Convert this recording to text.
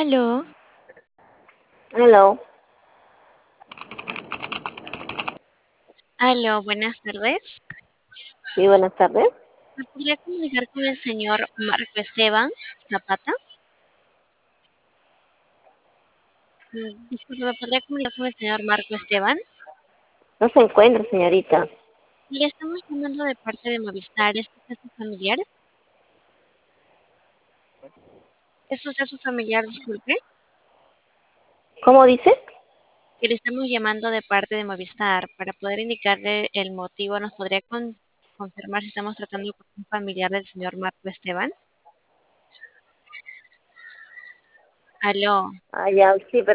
Aló, Hello. aló, buenas tardes. Sí, buenas tardes. ¿Me podría comunicar con el señor Marco Esteban Zapata? Disculpe, ¿me podría comunicar con el señor Marco Esteban? No se encuentra, señorita. Le estamos llamando de parte de Movistar. ¿Es usted su familiar? ¿Es usted su familiar, disculpe? ¿Cómo dice? Que le estamos llamando de parte de Movistar. Para poder indicarle el motivo, ¿nos podría confirmar si estamos tratando con un familiar del señor Marco Esteban? Aló. Ah, ya, sí,